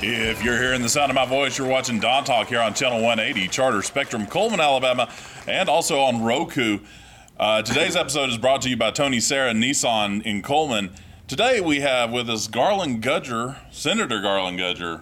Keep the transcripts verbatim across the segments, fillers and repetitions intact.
If you're hearing the sound of my voice, you're watching Don Talk here on Channel one eighty, Charter Spectrum, Coleman, Alabama, and also on Roku. Uh, today's episode is brought to you by Tony Serra Nissan in Coleman. Today we have with us Garland Gudger, Senator Garland Gudger.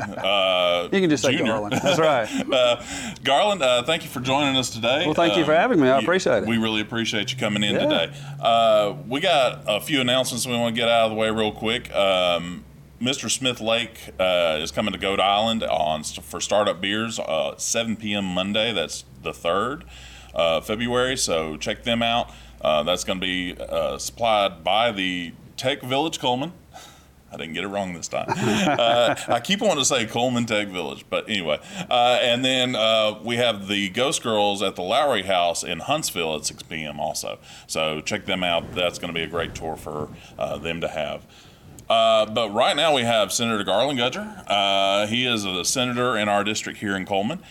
Uh, you can just say Junior. Garland. That's right. uh, Garland, uh, thank you for joining us today. Well, thank uh, you for having me. I you, appreciate it. We really appreciate you coming in yeah. today. Uh, we got a few announcements we want to get out of the way real quick. Um, Mister Smith Lake uh, is coming to Goat Island on for Startup Beers, uh, seven p.m. Monday. That's the third of February, so check them out. Uh, that's going to be uh, supplied by the Tech Village Coleman. I didn't get it wrong this time. uh, I keep wanting to say Coleman Tech Village, but anyway. Uh, and then uh, we have the Ghost Girls at the Lowry House in Huntsville at six p.m. also. So check them out. That's going to be a great tour for uh, them to have. Uh, but right now we have Senator Garland Gudger. Uh, he is a senator in our district here in Coleman.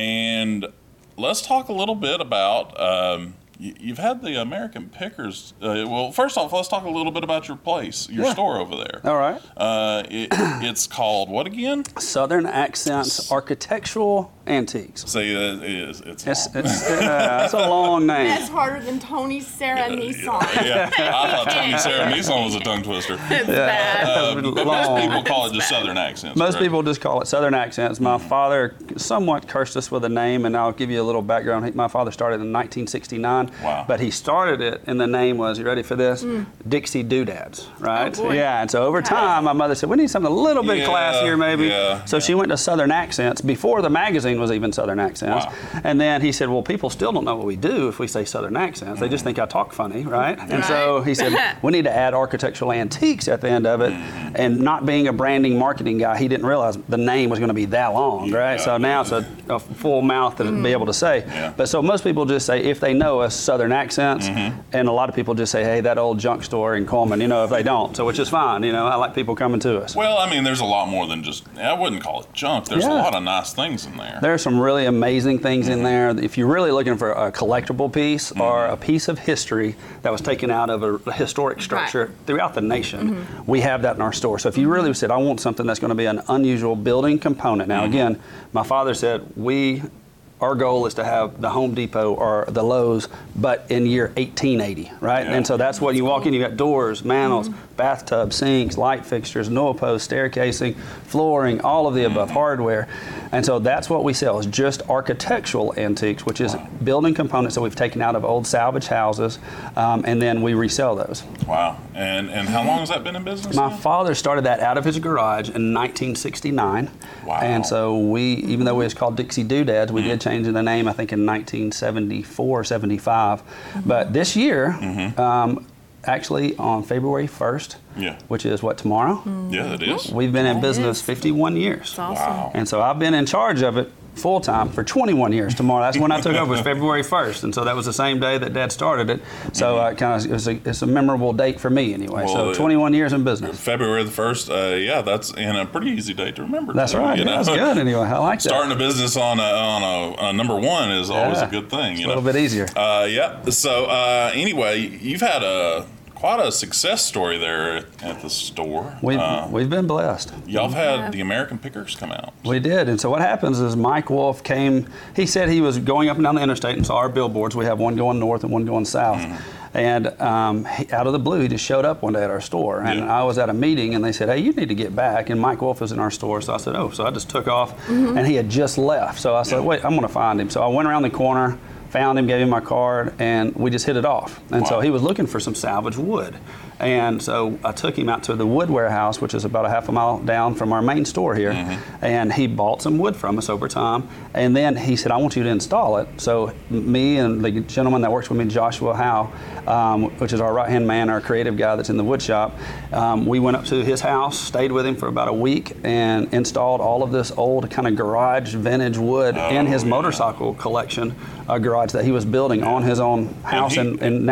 And let's talk a little bit about, um, you, you've had the American Pickers. Uh, well, first off, let's talk a little bit about your place, your yeah. store over there. All right. Uh, it, it's called what again? Southern Accents Architectural Antiques. See, it is. It's, it's, it's, uh, it's a long name. That's harder than Tony Serra yeah, Nissan. Yeah, yeah. I thought Tony Serra Nissan was a tongue twister. It's yeah. bad. Uh, but long. most people call it just Southern Accents. Most correct? people just call it Southern Accents. My mm-hmm. father somewhat cursed us with a name, and I'll give you a little background. He, my father started in nineteen sixty-nine, wow. but he started it, and the name was, you ready for this? Mm. Dixie Doodads, right? Oh, boy. Yeah, and so over time, my mother said, we need something a little bit yeah, classier maybe. Yeah, so yeah. she went to Southern Accents before the magazine was even Southern Accents. Wow. And then he said, well, people still don't know what we do if we say Southern Accents. Mm. They just think I talk funny, right? And right. so he said, we need to add architectural antiques at the end of it. Mm. And not being a branding marketing guy, he didn't realize the name was going to be that long, yeah, right? So now it's a, a full mouth to mm. be able to say. Yeah. But so most people just say, if they know us, Southern Accents. Mm-hmm. And a lot of people just say, hey, that old junk store in Coleman, you know, if they don't. So which is fine, you know, I like people coming to us. Well, I mean, there's a lot more than just, I wouldn't call it junk. There's yeah. a lot of nice things in there. There's some really amazing things mm-hmm. in there. If you're really looking for a collectible piece mm-hmm. or a piece of history that was taken out of a, a historic structure right. throughout the nation, mm-hmm. we have that in our store. So if you really said, I want something that's going to be an unusual building component. Now, mm-hmm. again, my father said, we our goal is to have the Home Depot or the Lowe's, but in year eighteen eighty, right? Yeah. And so that's what you walk in, you got doors, mantles, mm-hmm. bathtubs, sinks, light fixtures, newel posts, staircasing, flooring, all of the mm-hmm. above hardware. And so that's what we sell is just architectural antiques, which is wow. building components that we've taken out of old salvage houses, um, and then we resell those. Wow. And and how long has that been in business? My now? father started that out of his garage in nineteen sixty-nine. Wow. And so we, even though we was called Dixie Doodads, we mm-hmm. did change the name, I think, in nineteen seventy-four, seventy-five. Mm-hmm. But this year, mm-hmm. um, actually on February first, yeah. which is what, tomorrow? Mm-hmm. Yeah, it is. We've been in that business is. fifty-one years. That's awesome. Wow. And so I've been in charge of it full time for twenty-one years tomorrow. That's when I took over, was February first. And so that was the same day that Dad started it. So mm-hmm. uh, kind of, it was a, it's a memorable date for me anyway. Well, so twenty-one years in business. February the first, uh, yeah, that's in a pretty easy date to remember. That's too, right. You Yeah, know? that's good anyway. I like that. Starting a business on a, on a, a number one is yeah. always a good thing. You it's a little know? bit easier. Uh, yeah. So uh, anyway, you've had a quite a success story there at the store. We've, uh, we've been blessed. Y'all have had yeah. the American Pickers come out. We did. And so what happens is Mike Wolf came, he said he was going up and down the interstate and saw our billboards. We have one going north and one going south. Mm. And um, he, out of the blue, he just showed up one day at our store. And yeah. I was at a meeting, and they said, hey, you need to get back. And Mike Wolf was in our store. So I said, oh. So I just took off, mm-hmm. and he had just left. So I said, yeah. wait, I'm going to find him. So I went around the corner, found him, gave him my card, and we just hit it off. And wow. so he was looking for some salvage wood. And so I took him out to the wood warehouse, which is about a half a mile down from our main store here. Mm-hmm. And he bought some wood from us over time. And then he said, I want you to install it. So me and the gentleman that works with me, Joshua Howe, um, which is our right-hand man, our creative guy that's in the wood shop, um, we went up to his house, stayed with him for about a week, and installed all of this old kind of garage vintage wood oh, in his yeah. motorcycle collection, a garage that he was building on his own house he, in, in Nashville.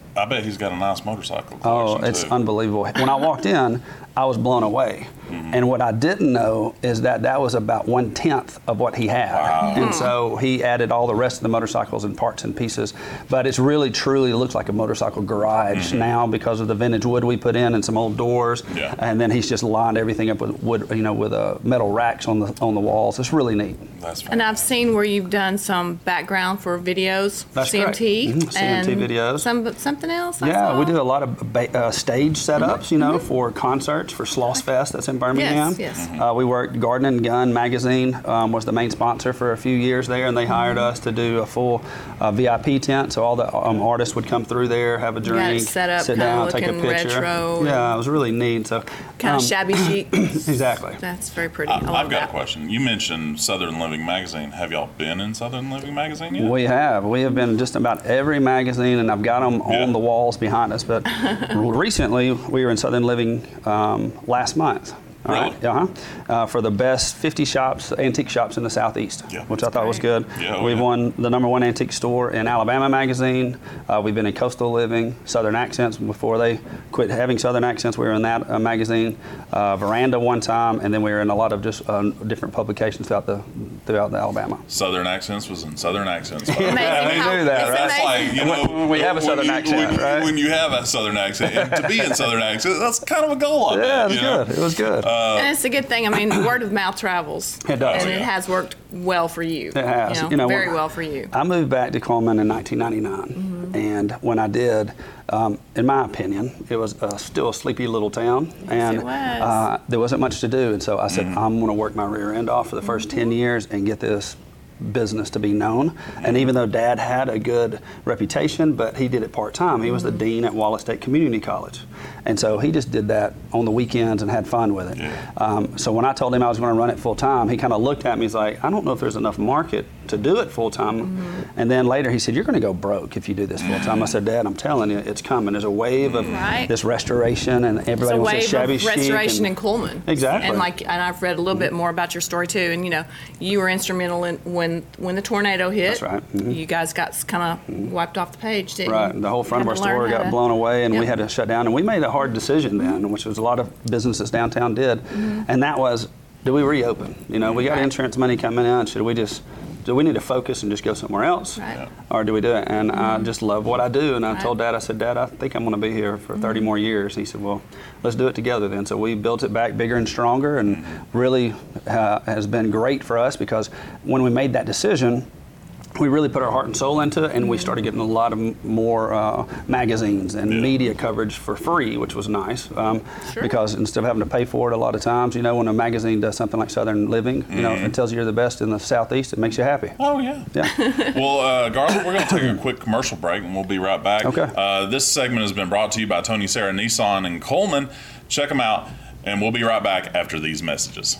I bet he's got a nice motorcycle Oh, collection, it's too. unbelievable. When I walked in, I was blown away. Mm-hmm. And what I didn't know is that that was about one tenth of what he had. Wow. And so he added all the rest of the motorcycles and parts and pieces. But it's really, truly looks like a motorcycle garage mm-hmm. now because of the vintage wood we put in and some old doors. Yeah. And then he's just lined everything up with wood, you know, with uh, metal racks on the on the walls. It's really neat. That's And I've seen where you've done some background for videos, That's C M T, correct. Mhm, C M T and videos. Some something else. I Yeah, saw? we do a lot of ba- uh, stage setups, you know, for concerts, for Sloss Fest that's in Birmingham. Yes, yes. Uh, we worked, Garden and Gun magazine um, was the main sponsor for a few years there, and they hired us to do a full uh, V I P tent, so all the um, artists would come through there, have a got it drink, set up, sit kinda down, take a looking picture. retro Yeah, it was really neat. So Kind um, of shabby chic. Exactly. That's very pretty. I, I love I've got that. a question. You mentioned Southern Living Magazine. Have y'all been in Southern Living Magazine yet? We have. We have been just about every magazine, and I've got them Yeah. on the walls behind us. But recently, we were in Southern Living um, last month. All Really? right, uh-huh. Uh, for the best fifty shops, antique shops in the Southeast, Yeah. which I thought was good. Yeah, oh, We've yeah. won the number one antique store in Alabama Magazine. Uh, we've been in Coastal Living, Southern Accents. Before they quit having Southern Accents, we were in that uh, magazine. Uh, Veranda one time, and then we were in a lot of just uh, different publications throughout the throughout the Alabama. Southern Accents was in Southern Accents. Amazing Yeah, we how- do that, it's right? That's like, you When- know, when we have a when Southern you- accent, when, right? When you have a Southern accent, and to be in Southern accent, that's kind of a goal on Yeah, that. it was you know? good. It was good. and it's a good thing. I mean, word of mouth travels. It does. And Oh, it yeah. has worked well for you. It has. You know, You know, very when- well for you. I moved back to Coleman in nineteen ninety-nine, and when I did, um, in my opinion, it was uh, still a sleepy little town, and it was. Uh, there wasn't much to do. And so I said, I'm going to work my rear end off for the first ten years and get this business to be known. And even though Dad had a good reputation, but he did it part-time. He was the dean at Wallace State Community College. And so he just did that on the weekends and had fun with it. Yeah. Um, so when I told him I was going to run it full-time, he kind of looked at me, he's like, I don't know if there's enough market to do it full-time. Mm-hmm. And then later he said, you're going to go broke if you do this full-time. I said, Dad, I'm telling you, it's coming. There's a wave of Right. this restoration, and It's everybody a wants wave to shabby of chic. restoration in and- Coleman. Exactly. And like, and I've read a little bit more about your story too. And you know, you were instrumental in when when the tornado hit. That's right. Mhm. You guys got kind of wiped off the page, didn't Right, you? the whole front of Had our to learn store how got to- blown away, and we Yep. had to shut down. And we made a hard decision then, which was a lot of businesses downtown did, Mm-hmm. and that was, do we reopen? You know, we got Right. insurance money coming in. Should we just, do we need to focus and just go somewhere else, Right. Yeah. or do we do it? And I just love what I do, and I Right. told Dad, I said, Dad, I think I'm going to be here for thirty more years. He said, well, let's do it together then. So we built it back bigger and stronger, and really uh, has been great for us because when we made that decision, we really put our heart and soul into it, and we started getting a lot of m- more uh, magazines and Yeah. media coverage for free, which was nice. Um, Sure. Because instead of having to pay for it a lot of times, you know, when a magazine does something like Southern Living, you know, it tells you you're the best in the Southeast, it makes you happy. Oh, yeah. Yeah. Well, uh, Garland, we're going to take a quick commercial break, and we'll be right back. Okay. Uh, this segment has been brought to you by Tony Sarah Nissan in Coleman. Check them out, and we'll be right back after these messages.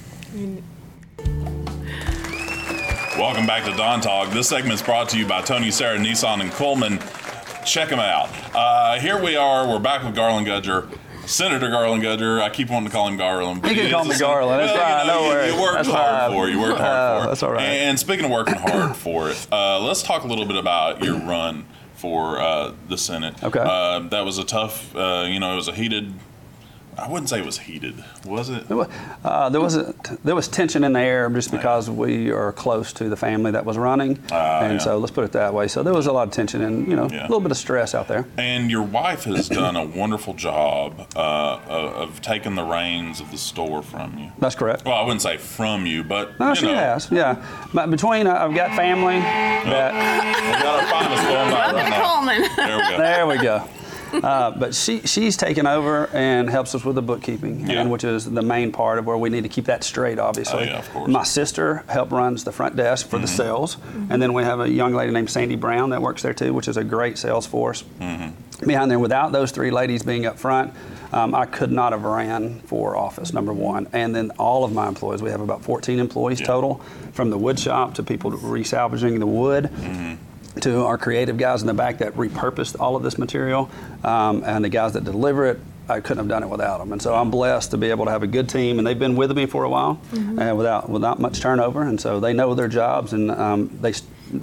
Welcome back to Don Talk. This segment is brought to you by Tony Sarah Nissan in Coleman. Check them out. Uh, here we are. We're back with Garland Gudger. Senator Garland Gudger. I keep wanting to call him Garland. You can call me Garland. That's fine. No worries. You worked That's hard fine. for it. You worked hard Uh, for it. that's all right. And speaking of working hard for it, uh, let's talk a little bit about your run for uh, the Senate. Okay. Uh, that was a tough, uh, you know, it was a heated, I wouldn't say it was heated, was it? Uh, there was a, there was tension in the air just because we are close to the family that was running, Ah, and yeah. so let's put it that way. So there was a lot of tension and you know Yeah. a little bit of stress out there. And your wife has done a wonderful job uh, of, of taking the reins of the store from you. That's correct. Well, I wouldn't say from you, but No, you she know, has. Yeah, but between uh, I've got family that. We got our finest going by Welcome right to now. Coleman. There we go. There we go. Uh, but she she's taken over and helps us with the bookkeeping, Yeah. and which is the main part of where we need to keep that straight, obviously. Oh, yeah, of course. My sister help runs the front desk for the Mm-hmm. sales, and then we have a young lady named Sandy Brown that works there too, which is a great sales force. Mm-hmm. Behind there, without those three ladies being up front, um, I could not have ran for office, number one. And then all of my employees, we have about fourteen employees Yeah. total, from the wood shop to people resalvaging the wood, Mm-hmm. to our creative guys in the back that repurposed all of this material, um, and the guys that deliver it. I couldn't have done it without them, and so I'm blessed to be able to have a good team, and they've been with me for a while, Mm-hmm. and without without much turnover, and so they know their jobs, and um, they they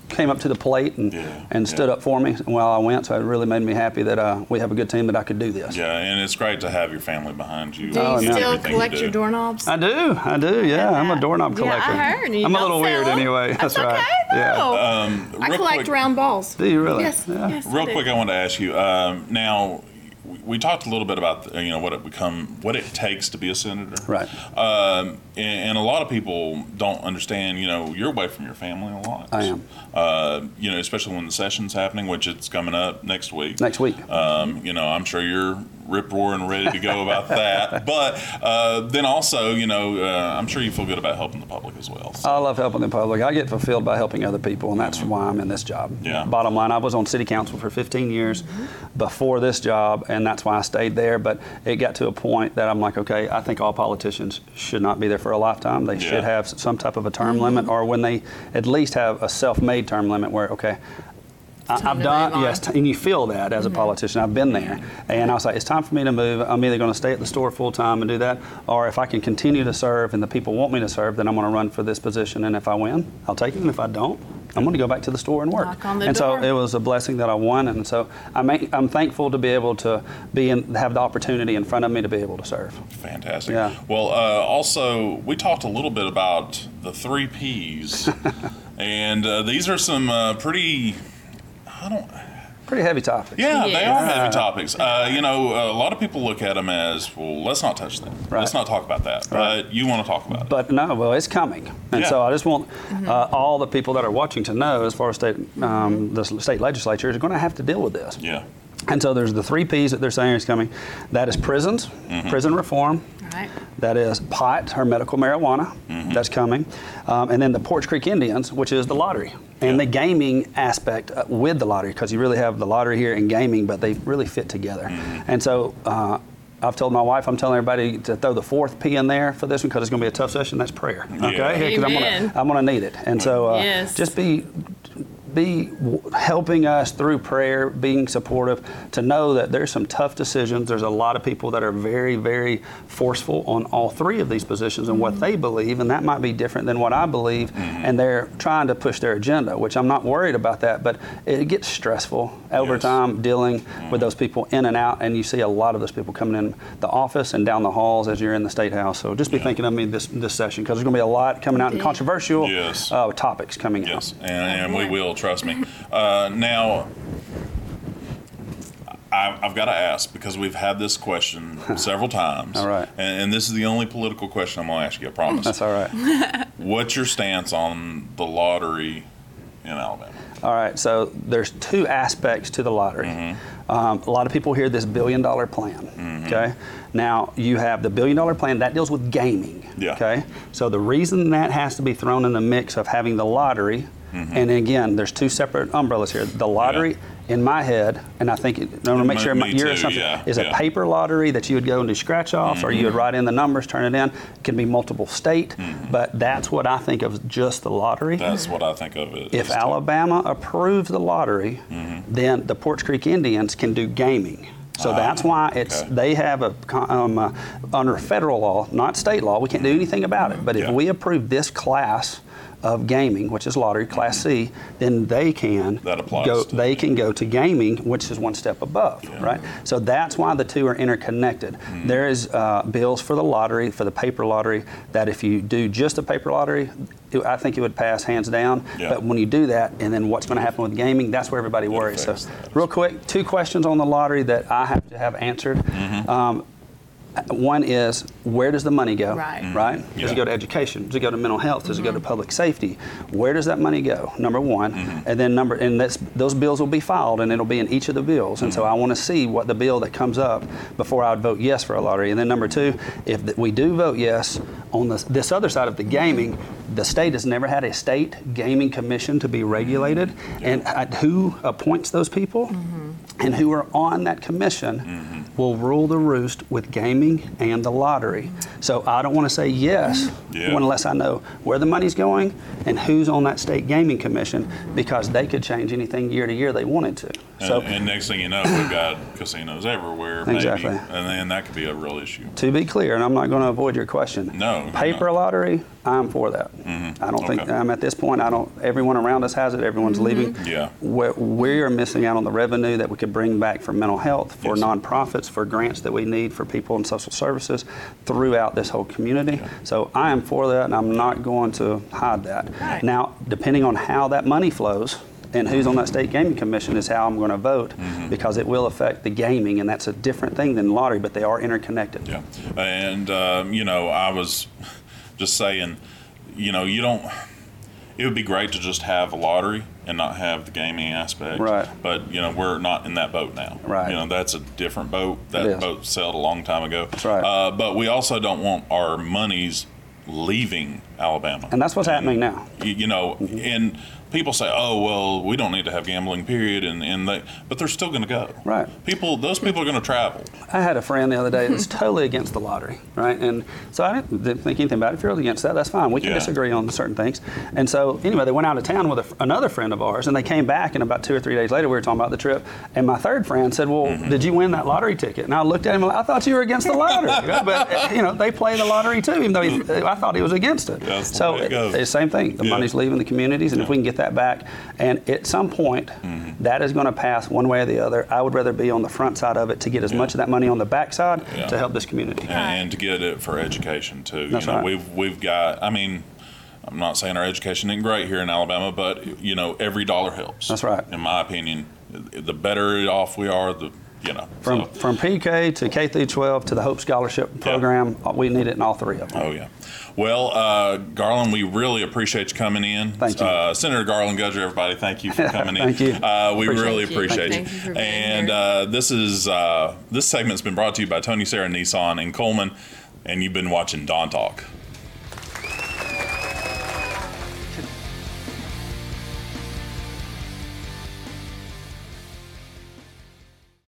came up to the plate and, Yeah, and stood yeah. up for me while I went. So it really made me happy that uh, we have a good team that I could do this. Yeah, and it's great to have your family behind you. Do you Oh, yeah. still Everything collect you your do. doorknobs? I do, I do, yeah. I'm a doorknob Yeah, I collector. heard. You I'm a don't little sell weird them. anyway. That's, That's right. okay, Yeah. though. Um, I real collect quick- round balls. Do you really? Yes, Yeah. yes. I Real do. quick, I wanted to ask you. Um, now, we- we talked a little bit about you know what it become, what it takes to be a senator. Right. Um, and, and a lot of people don't understand. You know, you're away from your family a lot. I am. Uh, you know, especially when the session's happening, which it's coming up next week. Next week. Um, you know, I'm sure you're rip roaring ready to go about that. But uh, then also, you know, uh, I'm sure you feel good about helping the public as well. So. I love helping the public. I get fulfilled by helping other people, and that's why I'm in this job. Yeah. Bottom line, I was on city council for fifteen years before this job, and that's why I stayed there. But it got to a point that I'm like, okay, I think all politicians should not be there for a lifetime. They Yeah. should have some type of a term limit, or when they at least have a self-made term limit where, okay, I- Time I've to done, move on. yes, t- and you feel that as a politician. I've been there. And I was like, it's time for me to move. I'm either going to stay at the store full time and do that, or if I can continue to serve and the people want me to serve, then I'm going to run for this position. And if I win, I'll take it. And if I don't, I'm going to go back to the store and work. Knock on the and door. so it was a blessing that I won. And so I'm, I'm thankful to be able to be in, have the opportunity in front of me to be able to serve. Fantastic. Yeah. Well, uh, also, we talked a little bit about the three Ps. and uh, these are some uh, pretty, I don't, Pretty heavy topic. yeah, they are Yeah. heavy topics. Uh, you know, a lot of people look at them as, well, let's not touch that. Right. Let's not talk about that. Right. But you want to talk about it. But no, well, it's coming, and Yeah. so I just want uh, all the people that are watching to know, as far as state, um, the state legislature is going to have to deal with this. Yeah. And so there's the three P's that they're saying is coming. That is prisons, Mm-hmm. prison reform. Right. That is pot or medical marijuana. Mm-hmm. That's coming. Um, and then the Porch Creek Indians, which is the lottery. And Yeah. the gaming aspect uh, with the lottery, because you really have the lottery here and gaming, but they really fit together. Mm-hmm. And so uh, I've told my wife, I'm telling everybody to throw the fourth P in there for this one because it's going to be a tough session. That's prayer. Okay? Yeah. 'Cause I'm Amen. gonna, I'm going to need it. And so uh, Yes. just be be w- helping us through prayer, being supportive, to know that there's some tough decisions. There's a lot of people that are very, very forceful on all three of these positions and what they believe, and that might be different than what I believe, and they're trying to push their agenda, which I'm not worried about that, but it gets stressful over Yes. time dealing with those people in and out, and you see a lot of those people coming in the office and down the halls as you're in the State House. So just be Yeah. thinking of me this, this session, because there's going to be a lot coming out and Indeed. controversial Yes. uh, topics coming out. Yes, and, and we will, trust me. Uh, now, I, I've got to ask, because we've had this question several times. All right. And, and this is the only political question I'm going to ask you, I promise. That's all right. What's your stance on the lottery in Alabama? All right, so there's two aspects to the lottery. Mm-hmm. Um, a lot of people hear this billion dollar plan. Okay, now you have the billion dollar plan that deals with gaming. Yeah. Okay, so the reason that has to be thrown in the mix of having the lottery, and again, there's two separate umbrellas here. The lottery, Yeah. in my head, and I think, I want to make Me- sure my, me your too, assumption yeah, is yeah. a paper lottery that you would go and do scratch offs, or you would write in the numbers, turn it in. It can be multiple state, but that's what I think of just the lottery. That's what I think of it. If as too. Alabama approves the lottery, then the Porch Creek Indians can do gaming. So Ah, that's why it's okay. they have a con- um, uh, under federal law, not state law. We can't do anything about it. But if Yeah. we approve this class of gaming, which is lottery class C, then they can That applies go. to- They can go to gaming, which is one step above, right? So that's why the two are interconnected. Mm-hmm. There is uh, bills for the lottery, for the paper lottery, that if you do just a paper lottery, it- I think it would pass hands down. Yeah. But when you do that, and then what's going to happen with gaming, that's where everybody worries. So, affects that. real quick, two questions on the lottery that I have to have answered. Mm-hmm. Um, one is, where does the money go? Right. Mhm. Right? Does Yeah. it go to education? Does it go to mental health? Does it go to public safety? Where does that money go? Number one, Mm-hmm. and then number, and that's, those bills will be filed, and it'll be in each of the bills. And Mm-hmm. so I want to see what the bill that comes up before I would vote yes for a lottery. And then number two, if th- we do vote yes on this, this other side of the gaming, the state has never had a state gaming commission to be regulated, and uh, who appoints those people? And who are on that commission will rule the roost with gaming and the lottery. So I don't want to say yes Yeah. unless I know where the money's going and who's on that state gaming commission, because they could change anything year to year they wanted to. So and, and next thing you know, we've got casinos everywhere, maybe, Exactly. and then that could be a real issue. to be clear, and I'm not going to avoid your question. No, Paper no. lottery, I'm for that. Mm-hmm. I don't think, Okay. I'm at this point, I don't, everyone around us has it, everyone's leaving. Yeah. We're, we are missing out on the revenue that we could bring back for mental health, for Yes. nonprofits, for grants that we need for people in social services throughout this whole community. So I am for that, and I'm not going to hide that. Right. Now, depending on how that money flows and who's on that state gaming commission is how I'm going to vote, Mm-hmm. because it will affect the gaming, and that's a different thing than lottery, but they are interconnected. Yeah, and um, you know, I was just saying, you know, you don't. It would be great to just have a lottery and not have the gaming aspect. Right. But you know, we're not in that boat now. Right. You know, that's a different boat. That is. boat sailed a long time ago. That's right. Uh, but we also don't want our monies leaving Alabama. And that's what's happening now. You, you know, Mm-hmm. and people say, "Oh, well, we don't need to have gambling, period," and and they, but they're still going to go. Right. People, those people are going to travel. I had a friend the other day that's totally against the lottery, right? And so I didn't, didn't think anything about it. If you're against that, that's fine. We can Yeah. disagree on certain things. And so anyway, they went out of town with a, another friend of ours, and they came back, and about two or three days later, we were talking about the trip. And my third friend said, "Well, Mm-hmm. did you win that lottery ticket?" And I looked at him, like, I thought you were against the lottery. You know, but you know, they play the lottery too, even though he, I thought he was against it. That's the so way it goes. it's the same thing. The Yeah. money's leaving the communities, and if Yeah. we can get that back, and at some point, Mm-hmm. that is going to pass one way or the other. I would rather be on the front side of it to get as Yeah. much of that money on the back side Yeah. to help this community. and, and to get it for education too. That's you know, right. we've we've got. I mean, I'm not saying our education isn't great here in Alabama, but you know, every dollar helps. That's right. In my opinion, the better off we are, the you know. From so, from P K to K through twelve to the Hope Scholarship Program, we need it in all three of them. oh yeah. Well, uh, Garland, we really appreciate you coming in. Thank you. Uh, Senator Garland Gudger, everybody, thank you for coming Thank in. you. Uh, we Appreciate really it. appreciate Thank you. you for being and here. uh, this is uh, this segment's been brought to you by Tony Sarah Nissan in Coleman, and you've been watching Don Talk.